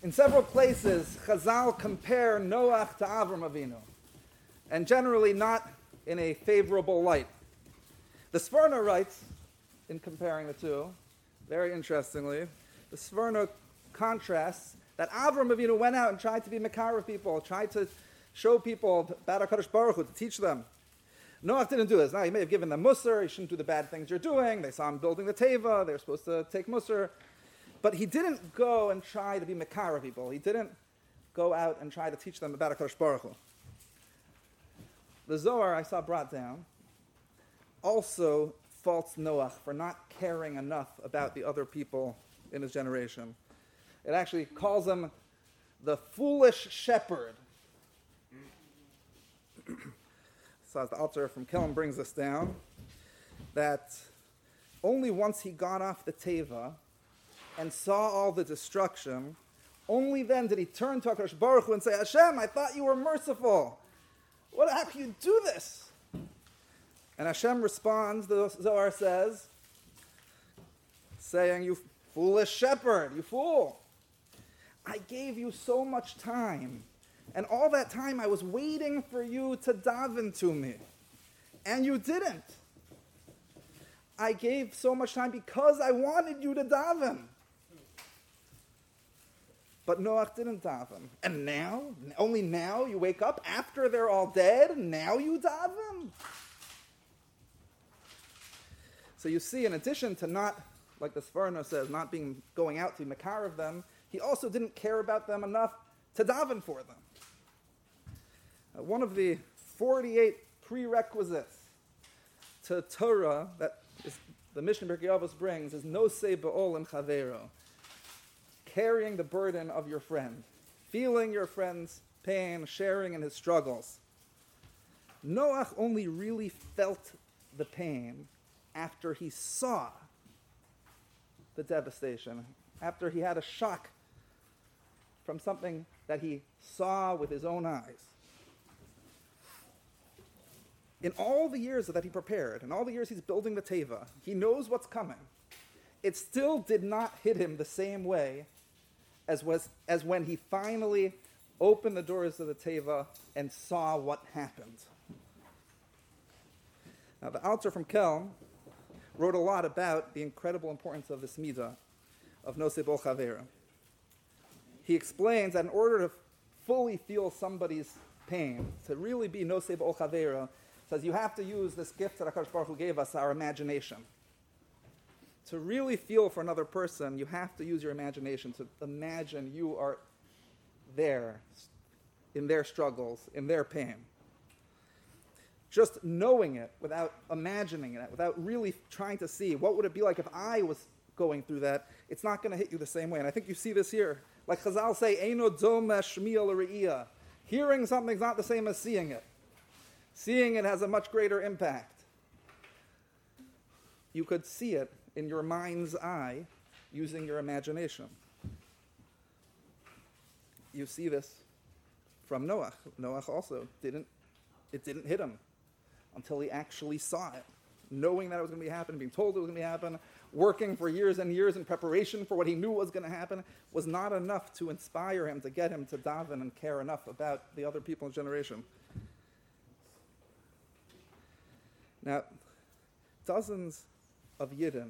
In several places, Chazal compare Noach to Avram Avinu, and generally not in a favorable light. The Sforno writes, in comparing the two, very interestingly, the Sforno contrasts that Avram Avinu went out and tried to be Mekar of people, tried to show people about HaKadosh Baruch Hu, to teach them. Noach didn't do this. Now, he may have given them Musar, he shouldn't do the bad things you're doing, they saw him building the Teva, they were supposed to take Musar, but he didn't go and try to be Mekar of people. He didn't go out and try to teach them about HaKadosh Baruch Hu. The Zohar I saw brought down also faults Noach for not caring enough about the other people in his generation. It actually calls him the foolish shepherd. So as the Alter from Kelm brings us down, that only once he got off the Teva and saw all the destruction, only then did he turn to HaKadosh Baruch Hu and say, Hashem, I thought you were merciful. How can you do this? And Hashem responds, the Zohar says, saying, you foolish shepherd, you fool. I gave you so much time. And all that time I was waiting for you to daven to me. And you didn't. I gave so much time because I wanted you to daven. But Noach didn't daven. And now, only now you wake up after they're all dead, and now you daven? So you see, in addition to not, like the Sforno says, not going out to be Mekar of them, he also didn't care about them enough to daven for them. One of the 48 prerequisites to Torah that the Mishnah Pirkei Avos brings is nosei ba'ol chavero, carrying the burden of your friend, feeling your friend's pain, sharing in his struggles. Noach only really felt the pain after he saw the devastation, after he had a shock from something that he saw with his own eyes. In all the years that he prepared, in all the years he's building the Teva, he knows what's coming. It still did not hit him the same way as when he finally opened the doors of the Teva and saw what happened. Now, the Alter from Kelm wrote a lot about the incredible importance of this midah, of nosei b'ol chavera. He explains that in order to fully feel somebody's pain, to really be nosei b'ol chavera, says you have to use this gift that HaKadosh Baruch Hu gave us, our imagination. To really feel for another person, you have to use your imagination to imagine you are there in their struggles, in their pain. Just knowing it without imagining it, without really trying to see what would it be like if I was going through that, it's not going to hit you the same way. And I think you see this here. Like Chazal say, Eino doma shmiya l're'iyah. Hearing something's not the same as seeing it. Seeing it has a much greater impact. You could see it in your mind's eye using your imagination. You see this from Noach. Noach also didn't hit him until he actually saw it. Knowing that it was going to be happening, being told it was going to happen, working for years and years in preparation for what he knew was going to happen, was not enough to inspire him, to get him to daven and care enough about the other people in his generation. Now, dozens of Yidden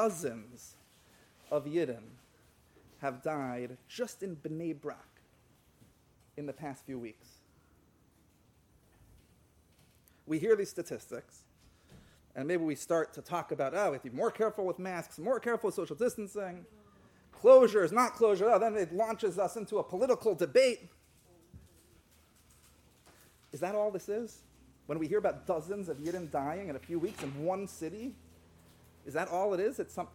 have died just in Bnei Brak in the past few weeks. We hear these statistics, and maybe we start to talk about, we have to be more careful with masks, more careful with social distancing, closures, not closure. Then it launches us into a political debate. Is that all this is? When we hear about dozens of Yidden dying in a few weeks in one city, is that all it is? It's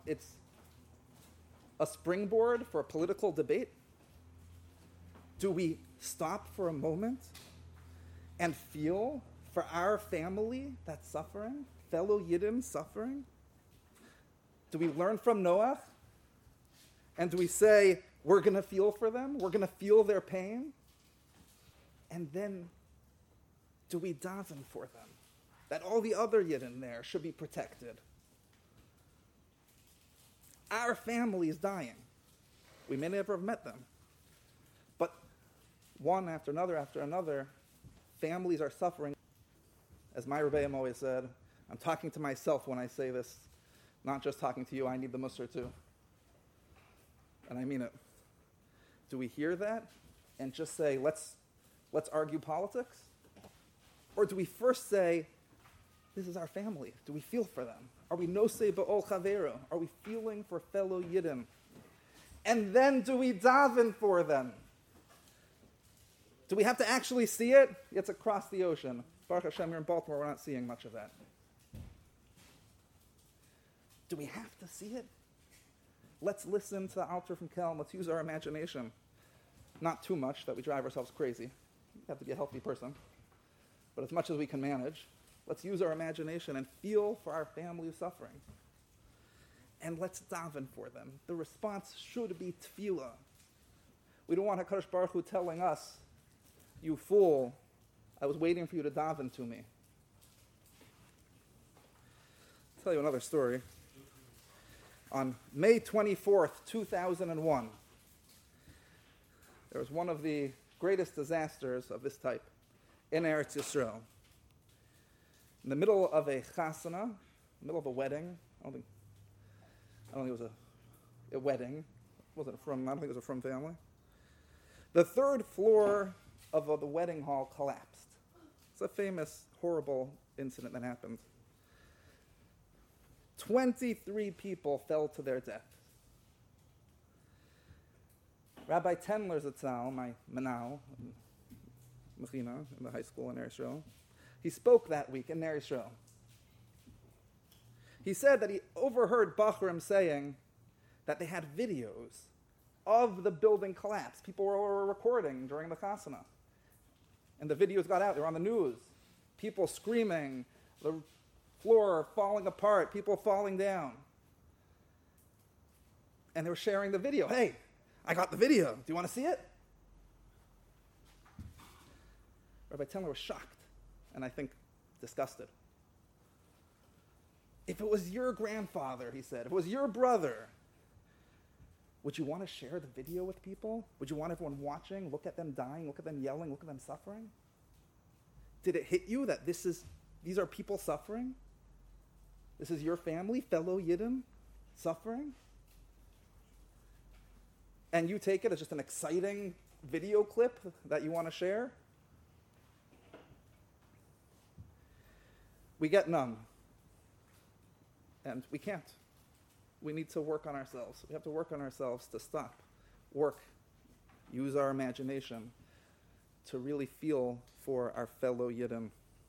a springboard for a political debate? Do we stop for a moment and feel for our family that's suffering, fellow Yidden suffering? Do we learn from Noach? And do we say, we're going to feel for them? We're going to feel their pain? And then do we daven for them? That all the other Yidden there should be protected. Our family is dying. We may never have met them. one after another, families are suffering. As my Rebbeim always said, I'm talking to myself when I say this, not just talking to you, I need the Musar too. And I mean it. Do we hear that and just say, let's argue politics? Or do we first say, this is our family. Do we feel for them? Are we nosei ba'ol chavero? Are we feeling for fellow Yidden? And then do we daven for them? Do we have to actually see it? It's across the ocean. Baruch Hashem, here in Baltimore, we're not seeing much of that. Do we have to see it? Let's listen to the Alter from Kelm. Let's use our imagination. Not too much that we drive ourselves crazy. You have to be a healthy person. But as much as we can manage, let's use our imagination and feel for our family who's suffering. And let's daven for them. The response should be tefillah. We don't want HaKadosh Baruch Hu telling us, you fool, I was waiting for you to daven to me. I'll tell you another story. On May 24th, 2001, there was one of the greatest disasters of this type in Eretz Yisrael. In the middle of a chasana, in the middle of a wedding, I don't think it was a wedding. I don't think it was a frum family. The third floor of the wedding hall collapsed. It's a famous, horrible incident that happened. 23 people fell to their death. Rabbi Tendler Zatzal, my Manau, Mechina, in the high school in Eretz Yisrael, he spoke that week in Eretz Yisrael. He said that he overheard Bachrim saying that they had videos of the building collapse. People were recording during the chasana. And the videos got out. They were on the news. People screaming, the floor falling apart, people falling down. And they were sharing the video. Hey, I got the video. Do you want to see it? Rabbi Tendler was shocked, and I think disgusted. If it was your grandfather, he said, if it was your brother, would you want to share the video with people? Would you want everyone watching, look at them dying, look at them yelling, look at them suffering? Did it hit you that these are people suffering? This is your family, fellow Yidden, suffering? And you take it as just an exciting video clip that you want to share? We get numb. And we can't. We need to work on ourselves. We have to work on ourselves to stop. Work. Use our imagination to really feel for our fellow Yidden.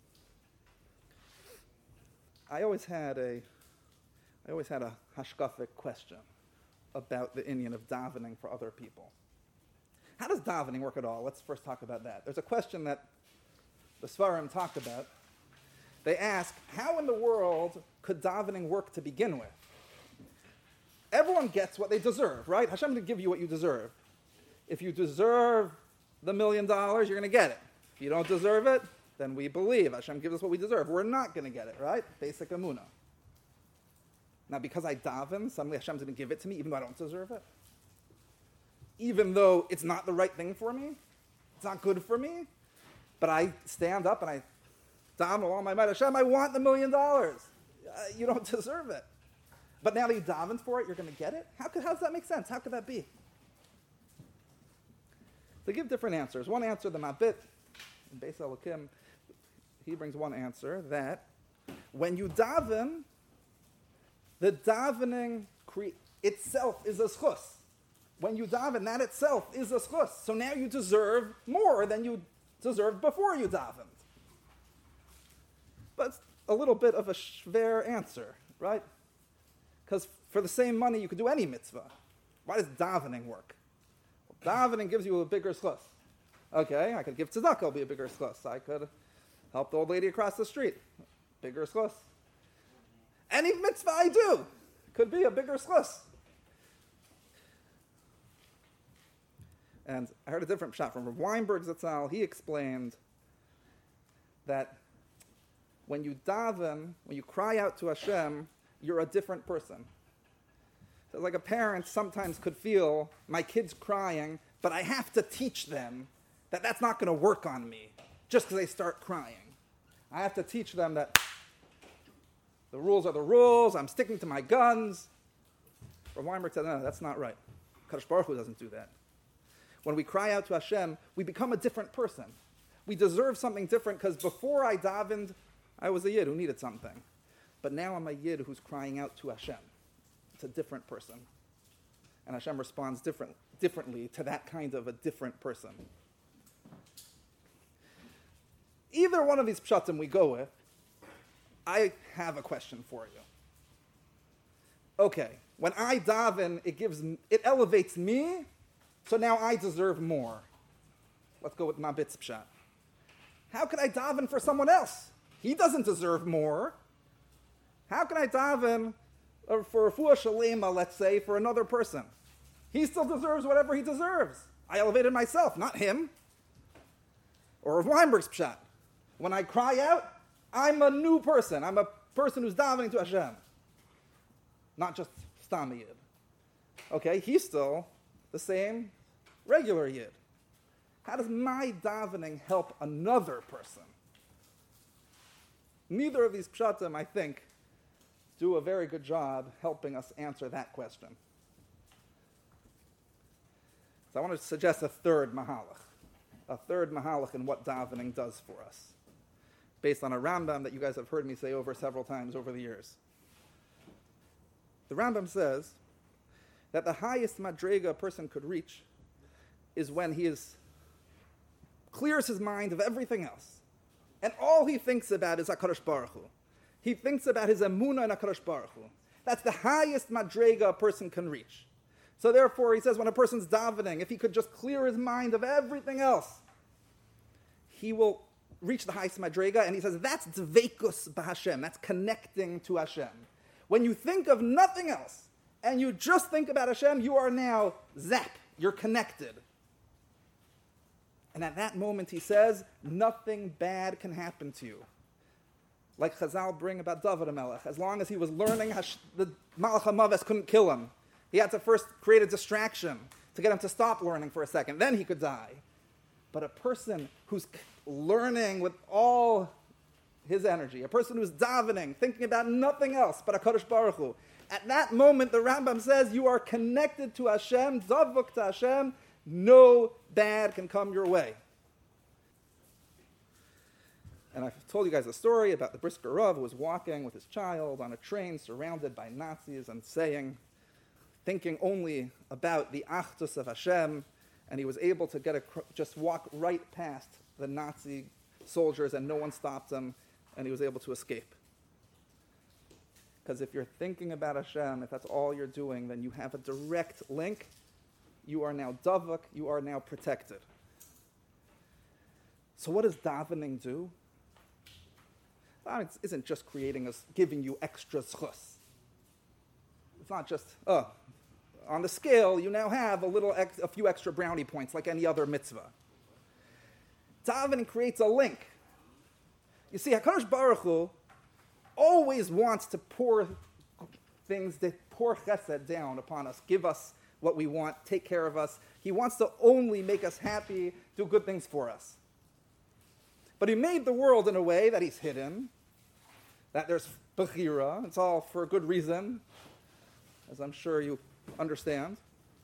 I always had a hashkafic question about the inyan of davening for other people. How does davening work at all? Let's first talk about that. There's a question that the Svarim talk about. They ask, how in the world could davening work to begin with? Everyone gets what they deserve, right? Hashem is going to give you what you deserve. If you deserve the $1 million, you're going to get it. If you don't deserve it, then we believe Hashem gives us what we deserve. We're not going to get it, right? Basic emunah. Now, because I daven, suddenly Hashem's going to give it to me, even though I don't deserve it. Even though it's not the right thing for me, it's not good for me, but I stand up and I daven along my might. Hashem, I want the $1 million. You don't deserve it. But now that you davened for it, you're going to get it? How does that make sense? How could that be? They give different answers. One answer, the Mabit, in Beis Elokim, he brings one answer, that when you daven, the davening itself is a schus. When you daven, that itself is a schus. So now you deserve more than you deserved before you davened. But it's a little bit of a schwer answer, right? Because for the same money, you could do any mitzvah. Why does davening work? Well, davening gives you a bigger schus. Okay, I could give tzedakah, it'll be a bigger schus. I could help the old lady across the street. Bigger schus. Any mitzvah I do could be a bigger schus. And I heard a different shot from Rav Weinberg Zatzal. He explained that when you daven, when you cry out to Hashem, you're a different person. So like a parent sometimes could feel, my kid's crying, but I have to teach them that's not going to work on me just because they start crying. I have to teach them that the rules are the rules, I'm sticking to my guns. Rav Weinberg said, no, that's not right. Kadosh Baruch Hu doesn't do that. When we cry out to Hashem, we become a different person. We deserve something different because before I davened, I was a Yid who needed something. But now I'm a Yid who's crying out to Hashem. It's a different person. And Hashem responds differently to that kind of a different person. Either one of these pshatim we go with, I have a question for you. Okay, when I daven, it elevates me, so now I deserve more. Let's go with Mabitz pshat. How can I daven for someone else? He doesn't deserve more. How can I daven for refuah shalema, let's say, for another person? He still deserves whatever he deserves. I elevated myself, not him. Or Rav Weinberg's pshat. When I cry out, I'm a new person. I'm a person who's davening to Hashem. Not just Stam Yid. Okay, he's still the same regular Yid. How does my davening help another person? Neither of these pshatim, I think, do a very good job helping us answer that question. So I want to suggest a third mahalach in what davening does for us, based on a Rambam that you guys have heard me say over several times over the years. The Rambam says that the highest madrega a person could reach is when he clears his mind of everything else, and all he thinks about is HaKadosh Baruch Hu. He thinks about his emunah in HaKadosh Baruch Hu. That's the highest madrega a person can reach. So therefore, he says, when a person's davening, if he could just clear his mind of everything else, he will reach the highest madrega, and he says, that's dveikus b'Hashem, that's connecting to Hashem. When you think of nothing else, and you just think about Hashem, you are now zap, you're connected. And at that moment, he says, nothing bad can happen to you. Like Chazal bring about David HaMelech, as long as he was learning, the Malach HaMaves couldn't kill him. He had to first create a distraction to get him to stop learning for a second. Then he could die. But a person who's learning with all his energy, a person who's davening, thinking about nothing else but HaKadosh Baruch Hu, at that moment, the Rambam says, you are connected to Hashem, davuk to Hashem, no bad can come your way. And I've told you guys a story about the Brisker Rav who was walking with his child on a train surrounded by Nazis and thinking only about the achdus of Hashem, and he was able to just walk right past the Nazi soldiers and no one stopped him, and he was able to escape. Because if you're thinking about Hashem, if that's all you're doing, then you have a direct link. You are now davuk, you are now protected. So what does davening do? Davening isn't just giving you extra zchus. It's not just, on the scale, you now have a few extra brownie points like any other mitzvah. Davening creates a link. You see, HaKadosh Baruch Hu always wants to pour chesed down upon us, give us what we want, take care of us. He wants to only make us happy, do good things for us. But he made the world in a way that he's hidden, that there's bechira, it's all for a good reason, as I'm sure you understand.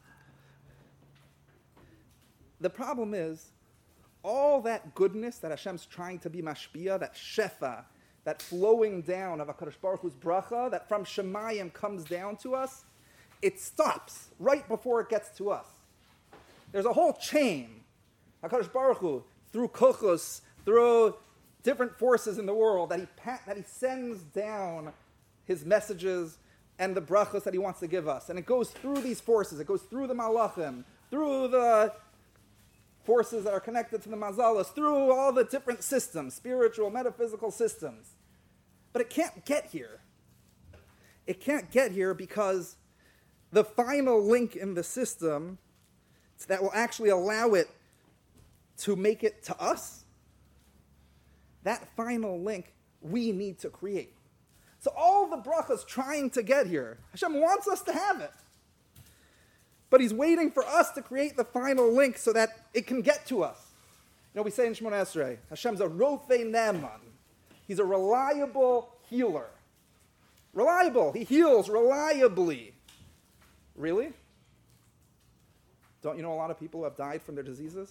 The problem is, all that goodness that Hashem's trying to be mashpia, that shefa, that flowing down of HaKadosh Baruch Hu's bracha, that from Shemayim comes down to us, it stops right before it gets to us. There's a whole chain. HaKadosh Baruch Hu, through kochos, through different forces in the world, that he sends down his messages and the brachos that he wants to give us. And it goes through these forces. It goes through the malachim, through the forces that are connected to the mazalas, through all the different systems, spiritual, metaphysical systems. But it can't get here. It can't get here because the final link in the system that will actually allow it to make it to us, that final link we need to create. So all the brachas trying to get here, Hashem wants us to have it. But he's waiting for us to create the final link so that it can get to us. we say in Shemona Esrei, Hashem's a Rofei Ne'eman. He's a reliable healer. Reliable. He heals reliably. Really? Don't you know a lot of people who have died from their diseases?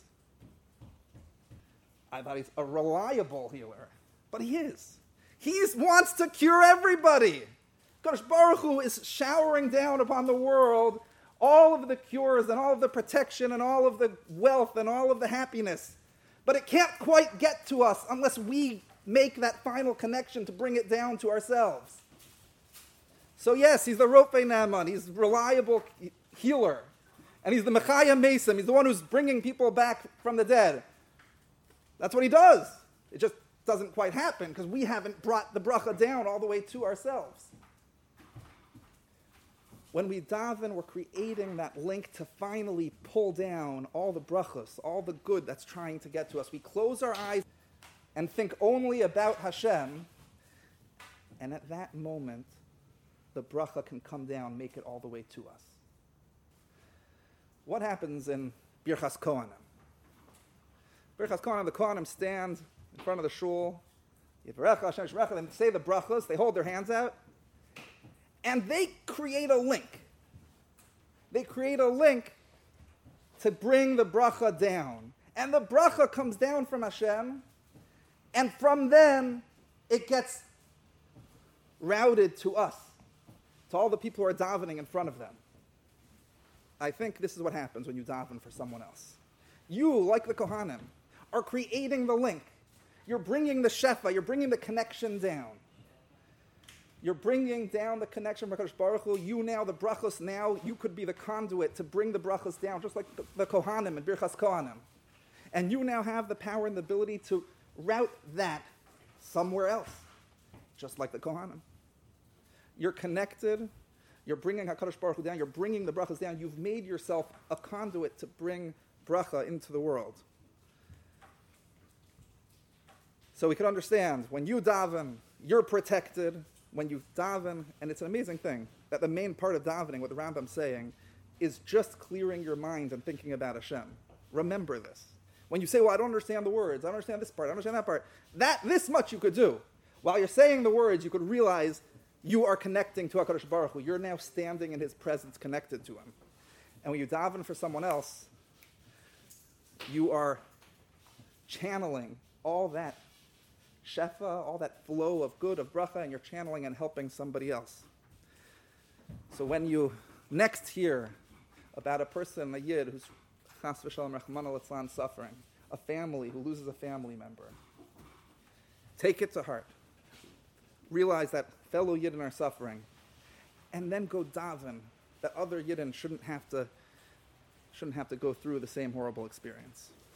I thought he's a reliable healer. But he is. He wants to cure everybody. Kadosh Baruch Hu is showering down upon the world all of the cures and all of the protection and all of the wealth and all of the happiness. But it can't quite get to us unless we make that final connection to bring it down to ourselves. So yes, he's the Rofei Ne'eman. He's a reliable healer. And he's the Mechaya Mesim. He's the one who's bringing people back from the dead. That's what he does. It just doesn't quite happen because we haven't brought the bracha down all the way to ourselves. When we daven, we're creating that link to finally pull down all the brachos, all the good that's trying to get to us. We close our eyes and think only about Hashem, and at that moment, the bracha can come down, make it all the way to us. What happens in Birchas Kohanim? Birchas Kohanim, the Kohanim stand in front of the shul, Yitvarecha Hashem Yishmerecha, and say the brachos, they hold their hands out, and they create a link. They create a link to bring the bracha down. And the bracha comes down from Hashem, and from then it gets routed to us, to all the people who are davening in front of them. I think this is what happens when you daven for someone else. You, like the Kohanim, are creating the link. You're bringing the shefa, you're bringing the connection down. You're bringing down the connection with HaKadosh Baruch Hu. You now, the brachos now, you could be the conduit to bring the brachos down, just like the Kohanim and Birchas Kohanim. And you now have the power and the ability to route that somewhere else, just like the Kohanim. You're connected. You're bringing HaKadosh Baruch Hu down. You're bringing the brachos down. You've made yourself a conduit to bring bracha into the world. So we can understand, when you daven, you're protected. When you daven, and it's an amazing thing, that the main part of davening, what the Rambam's saying, is just clearing your mind and thinking about Hashem. Remember this. When you say, well, I don't understand the words, I don't understand this part, I don't understand that part, this much you could do. While you're saying the words, you could realize you are connecting to HaKadosh Baruch Hu. You're now standing in His presence, connected to Him. And when you daven for someone else, you are channeling all that shefa, all that flow of good, of bracha, and you're channeling and helping somebody else. So when you next hear about a person, a yid, who's chas v'shalom rachmana litzlan suffering, a family who loses a family member, take it to heart. Realize that fellow yidden are suffering, and then go daven that other yidden shouldn't have to go through the same horrible experience.